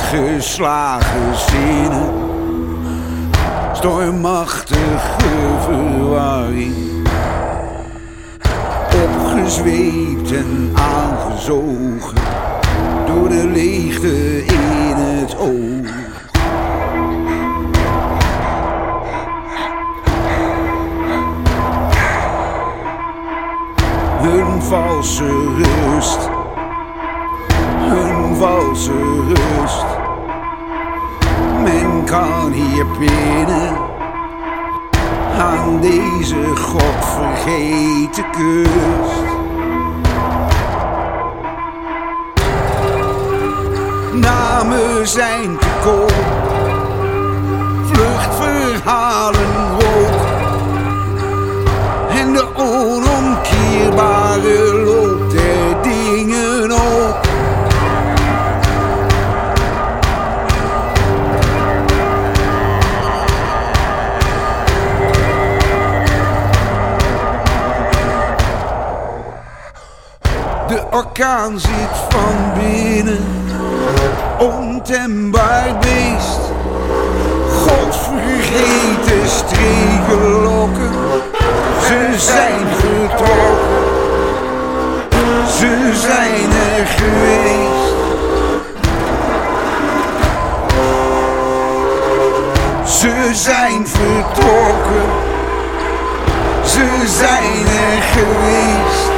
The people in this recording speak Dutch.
geslagen zinnen, stormachtige verwarring, opgezweept en aangezogen door de leegte in het oog. Hun valse rust, hun valse rust. Men kan hier binnen aan deze godvergeten kust. Namen zijn te koop, vluchtverhalen rook en de onomkeerbare loop der dingen ook. De orkaan zit van binnen, ontembaar beest, godvergeten strekenlokken. Ze zijn vertrokken, ze zijn er geweest. Ze zijn vertrokken, ze zijn er geweest.